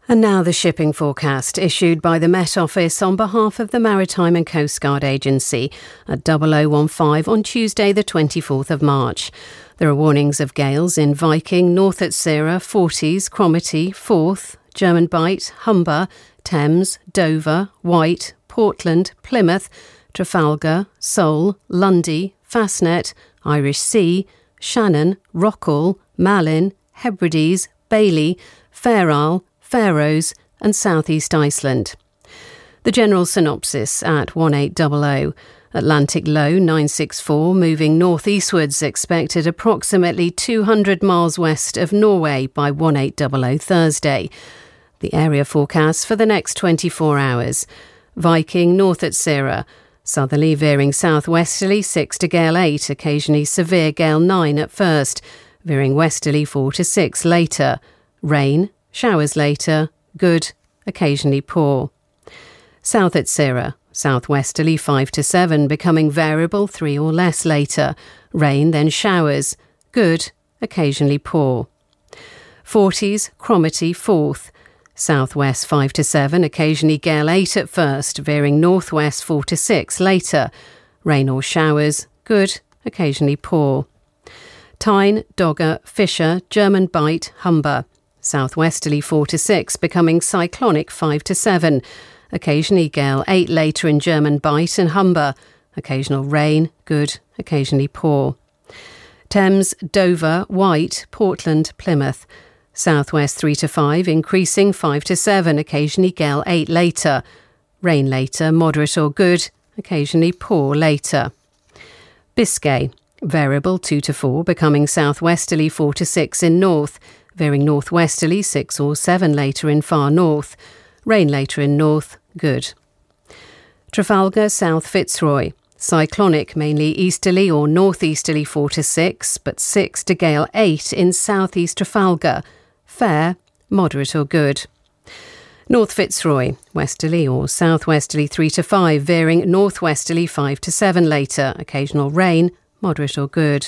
And now the shipping forecast issued by the Met Office on behalf of the Maritime and Coast Guard Agency at 0015 on Tuesday the 24th of March. There are warnings of gales in Viking, North Utsira, Forties, Cromarty, Forth, German Bight, Humber, Thames, Dover, Wight, Portland, Plymouth, Trafalgar, Seoul, Lundy, Fastnet, Irish Sea, Shannon, Rockall, Malin, Hebrides, Bailey, Fair Isle, Faroes and South East Iceland. The general synopsis at 1800. Atlantic low 964 moving northeastwards, expected approximately 200 miles west of Norway by 1800 Thursday. The area forecast for the next 24 hours. Viking North Utsira, southerly veering southwesterly 6 to gale 8, occasionally severe gale 9 at first, veering westerly 4 to 6 later. Rain, showers later, good, occasionally poor. South Utsira, southwesterly 5 to 7, becoming variable 3 or less later. Rain, then showers, good, occasionally poor. Forties, Cromarty, Forth, southwest 5 to 7, occasionally gale 8 at first, veering northwest 4 to 6 later. Rain or showers, good, occasionally poor. Tyne, Dogger, Fisher, German Bight, Humber, southwesterly 4 to 6, becoming cyclonic 5 to 7. Occasionally gale 8 later in German Bight and Humber. Occasional rain, good, occasionally poor. Thames, Dover, Wight, Portland, Plymouth. Southwest 3 to 5, increasing 5 to 7, occasionally gale 8 later. Rain later, moderate or good, occasionally poor later. Biscay, variable 2 to 4, becoming southwesterly 4 to 6 in north. Veering northwesterly 6 or 7 later in far north. Rain later in north, good. Trafalgar, South Fitzroy, cyclonic mainly easterly or northeasterly 4 to 6, but 6 to gale 8 in southeast Trafalgar. Fair, moderate or good. North Fitzroy, westerly or southwesterly 3 to 5, veering northwesterly 5 to 7 later. Occasional rain, moderate or good.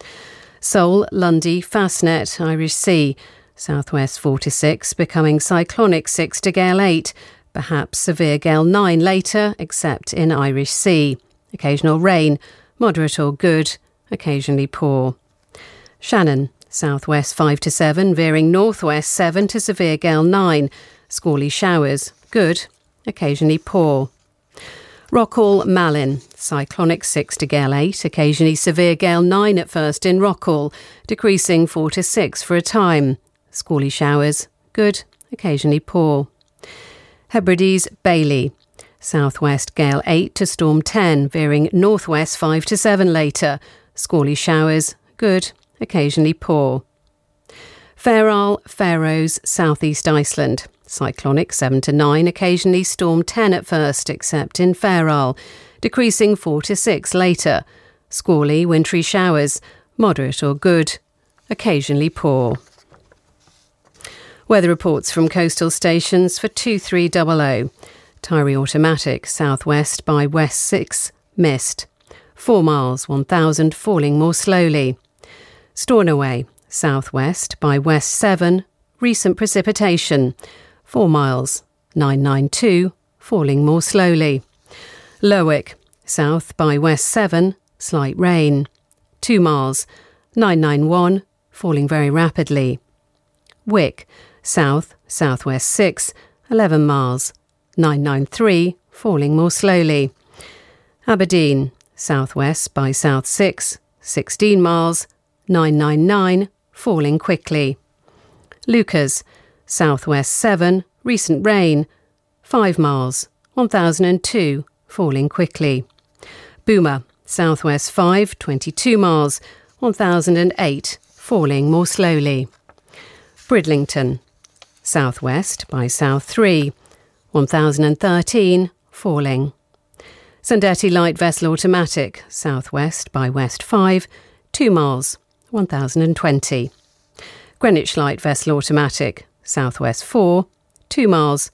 Seoul, Lundy, Fastnet, Irish Sea, southwest 4 to 6, becoming cyclonic 6 to gale 8, perhaps severe gale 9 later, except in Irish Sea. Occasional rain, moderate or good, occasionally poor. Shannon, southwest 5 to 7, veering northwest 7 to severe gale 9, squally showers, good, occasionally poor. Rockall, Malin, cyclonic 6 to gale 8, occasionally severe gale 9 at first in Rockall, decreasing 4 to 6 for a time. Squally showers, good, occasionally poor. Hebrides, Bailey, southwest gale 8 to storm 10, veering northwest 5 to 7 later. Squally showers, good, occasionally poor. Fair Isle, Faroes, southeast Iceland, cyclonic 7 to 9, occasionally storm 10 at first, except in Fair Isle, decreasing 4 to 6 later. Squally, wintry showers, moderate or good, occasionally poor. Weather reports from coastal stations for 2300. Tyree Automatic, southwest by west 6, mist. 4 miles, 1000, falling more slowly. Stornoway, southwest by west 7, recent precipitation. 4 miles, 992, falling more slowly. Lerwick, south by west 7, slight rain. 2 miles, 991, falling very rapidly. Wick, south, southwest 6, 11 miles, 993, falling more slowly. Aberdeen, southwest by south 6, 16 miles, 999, falling quickly. Lucas, southwest 7, recent rain, 5 miles, 1002, falling quickly. Boomer, southwest 5, 22 miles, 1008, falling more slowly. Bridlington, southwest by south 3, 1013, falling. Sandetti Light Vessel Automatic, southwest by west 5, 2 miles, 1020. Greenwich Light Vessel Automatic, southwest 4, 2 miles,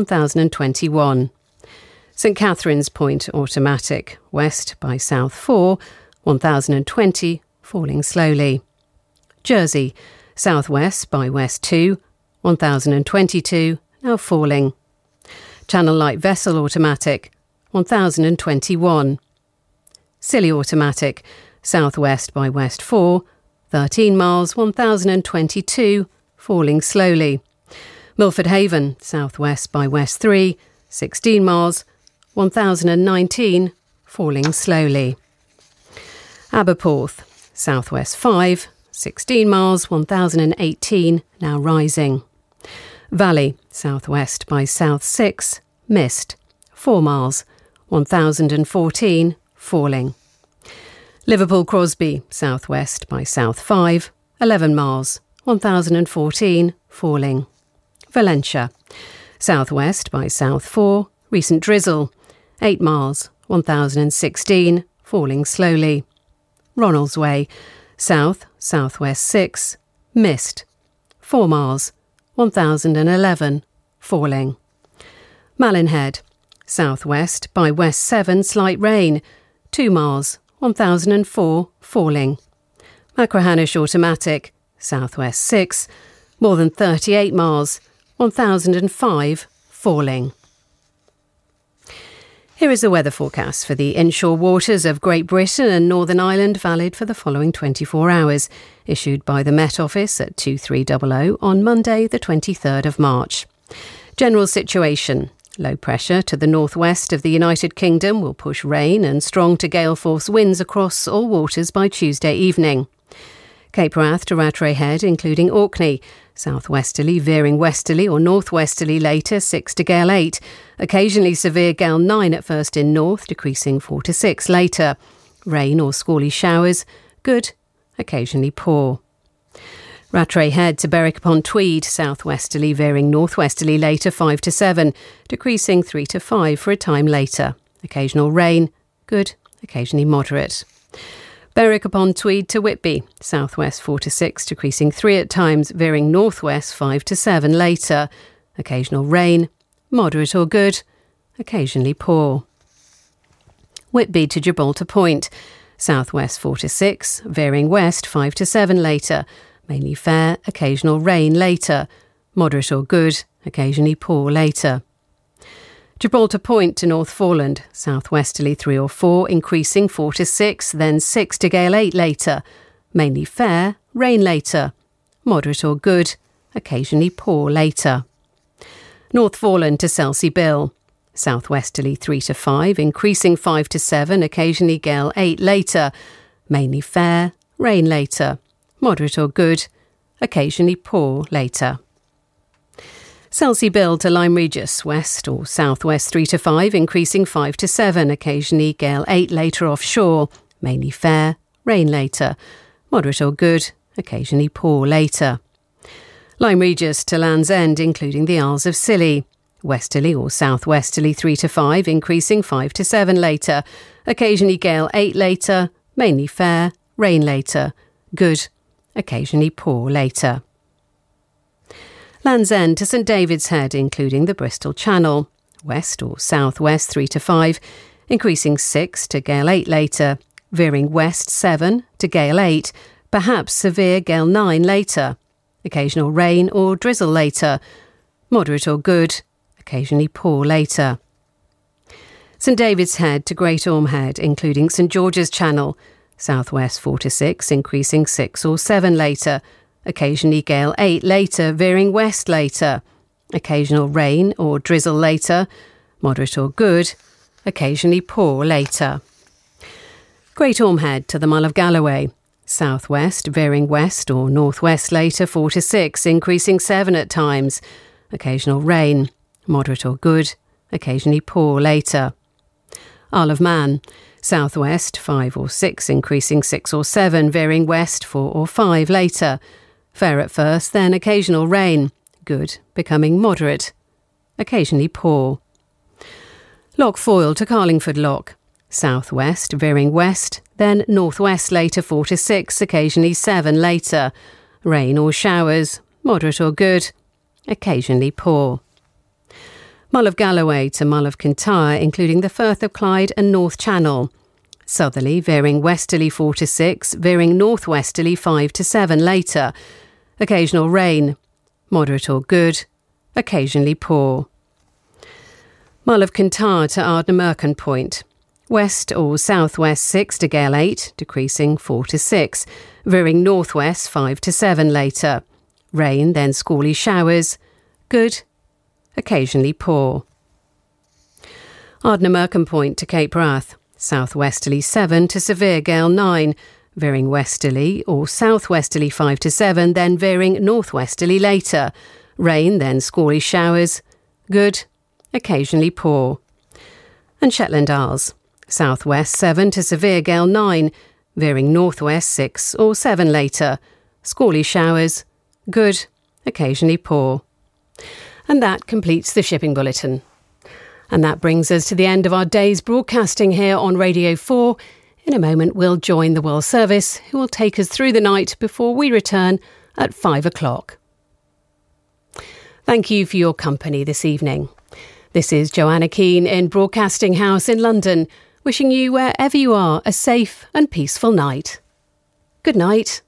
1021. St Catherine's Point Automatic, west by south 4, 1020, falling slowly. Jersey, southwest by west 2, 1022, now falling. Channel Light Vessel Automatic, 1021. Scilly Automatic, southwest by west 4, 13 miles, 1022, falling slowly. Milford Haven, southwest by west 3, 16 miles, 1019, falling slowly. Aberporth, southwest 5, 16 miles, 1018, now rising. Valley, southwest by south 6, mist, 4 miles, 1014, falling. Liverpool Crosby, southwest by south 5, 11 miles, 1014, falling. Valentia, southwest by south 4, recent drizzle, 8 miles, 1016, falling slowly. Ronaldsway, south, southwest 6, mist, 4 miles, 1011, falling. Mallinhead, southwest by west 7, slight rain, 2 miles, 1004, falling. Machrihanish Automatic, southwest 6, more than 38 miles, 1005, falling. Here is the weather forecast for the inshore waters of Great Britain and Northern Ireland, valid for the following 24 hours, issued by the Met Office at 2300 on Monday the 23rd of March. General situation. Low pressure to the northwest of the United Kingdom will push rain and strong to gale force winds across all waters by Tuesday evening. Cape Wrath to Rattray Head, including Orkney, southwesterly veering westerly or northwesterly later 6 to gale 8, occasionally severe gale 9 at first in north, decreasing 4 to 6 later. Rain or squally showers, good, occasionally poor. Rattray Head to Berwick upon Tweed, southwesterly veering northwesterly later 5 to 7, decreasing 3 to 5 for a time later. Occasional rain, good, occasionally moderate. Berwick upon Tweed to Whitby, southwest 4 to 6, decreasing 3 at times, veering northwest 5 to 7 later. Occasional rain, moderate or good, occasionally poor. Whitby to Gibraltar Point, southwest 4 to 6, veering west 5 to 7 later. Mainly fair, occasional rain later. Moderate or good, occasionally poor later. Gibraltar Point to North Foreland, southwesterly 3 or 4, increasing 4 to 6, then 6 to gale 8 later. Mainly fair, rain later. Moderate or good, occasionally poor later. North Foreland to Selsey Bill, southwesterly 3 to 5, increasing 5 to 7, occasionally gale 8 later. Mainly fair, rain later. Moderate or good, occasionally poor later. Selsey Bill to Lyme Regis, west or southwest 3 to 5, increasing 5 to 7, occasionally gale 8 later offshore, mainly fair, rain later. Moderate or good, occasionally poor later. Lyme Regis to Land's End, including the Isles of Scilly, westerly or southwesterly 3 to 5, increasing 5 to 7 later, occasionally gale 8 later, mainly fair, rain later. Good, occasionally poor later. Land's End to St David's Head, including the Bristol Channel, west or southwest 3 to 5, increasing 6 to gale 8 later, veering west 7 to gale 8, perhaps severe gale 9 later. Occasional rain or drizzle later. Moderate or good, occasionally poor later. St David's Head to Great Orme Head, including St George's Channel, southwest 4 to 6, increasing 6 or 7 later. Occasionally gale 8 later, veering west later. Occasional rain or drizzle later. Moderate or good, occasionally poor later. Great Orme Head to the Mull of Galloway, southwest veering west or northwest later 4 to 6, increasing 7 at times. Occasional rain, moderate or good, occasionally poor later. Isle of Man, southwest 5 or 6, increasing 6 or 7, veering west 4 or 5 later. Fair at first, then occasional rain, good, becoming moderate, occasionally poor. Loch Foyle to Carlingford Loch, southwest veering west, then northwest later 4 to 6, occasionally 7 later. Rain or showers, moderate or good, occasionally poor. Mull of Galloway to Mull of Kintyre, including the Firth of Clyde and North Channel. Southerly veering westerly 4 to 6, veering northwesterly 5 to 7 later. Occasional rain, moderate or good, occasionally poor. Mull of Kintyre to Ardnamurchan Point. West or southwest 6 to gale 8, decreasing 4 to 6. Veering northwest 5 to 7 later. Rain, then squally showers. Good, occasionally poor. Ardnamurchan Point to Cape Wrath. Southwesterly 7 to severe gale 9. Veering westerly or southwesterly 5 to 7, then veering northwesterly later. Rain, then squally showers. Good, occasionally poor. And Shetland Isles. Southwest 7 to severe gale 9. Veering northwest 6 or 7 later. Squally showers. Good, occasionally poor. And that completes the shipping bulletin. And that brings us to the end of our day's broadcasting here on Radio 4. In a moment, we'll join the World Service, who will take us through the night before we return at 5 o'clock. Thank you for your company this evening. This is Joanna Keane in Broadcasting House in London, wishing you, wherever you are, a safe and peaceful night. Good night.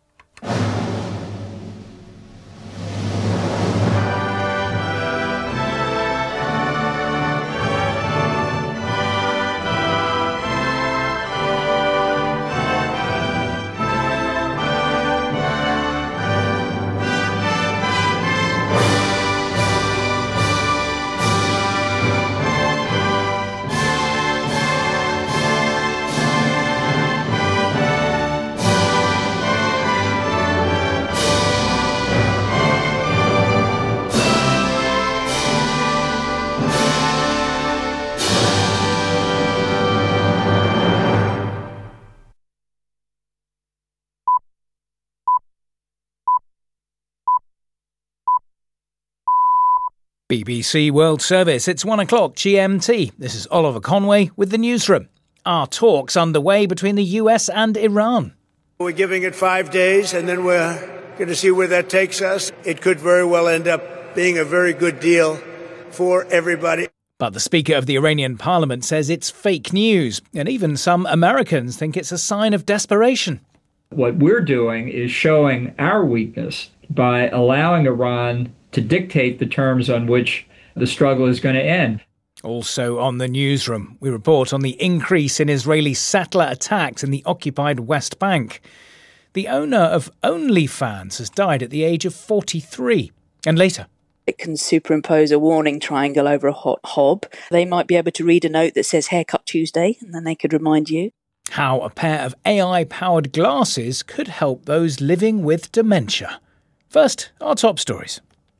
BBC World Service, it's 1 o'clock GMT. This is Oliver Conway with the newsroom. Are talks underway between the US and Iran? We're giving it 5 days and then we're going to see where that takes us. It could very well end up being a very good deal for everybody. But the Speaker of the Iranian Parliament says it's fake news, and even some Americans think it's a sign of desperation. What we're doing is showing our weakness by allowing Iran to dictate the terms on which the struggle is going to end. Also on the newsroom, we report on the increase in Israeli settler attacks in the occupied West Bank. The owner of OnlyFans has died at the age of 43. And later, it can superimpose a warning triangle over a hot hob. They might be able to read a note that says Haircut Tuesday, and then they could remind you. How a pair of AI-powered glasses could help those living with dementia. First, our top stories.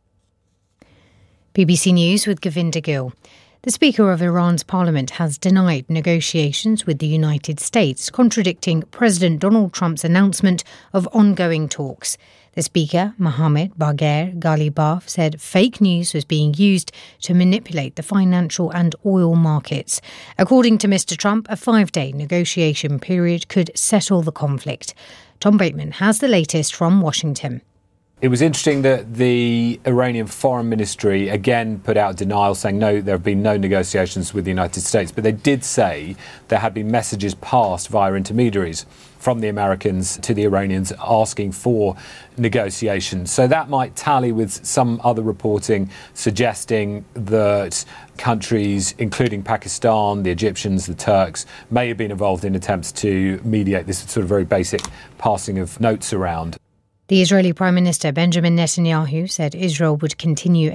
BBC News with Govinda Gill. The Speaker of Iran's parliament has denied negotiations with the United States, contradicting President Donald Trump's announcement of ongoing talks. The Speaker, Mohammad Bagher Ghalibaf, said fake news was being used to manipulate the financial and oil markets. According to Mr. Trump, a 5-day negotiation period could settle the conflict. Tom Bateman has the latest from Washington. It was interesting that the Iranian Foreign Ministry again put out denial, saying no, there have been no negotiations with the United States. But they did say there had been messages passed via intermediaries from the Americans to the Iranians asking for negotiations. So that might tally with some other reporting suggesting that countries, including Pakistan, the Egyptians, the Turks, may have been involved in attempts to mediate this sort of very basic passing of notes around. The Israeli Prime Minister Benjamin Netanyahu said Israel would continue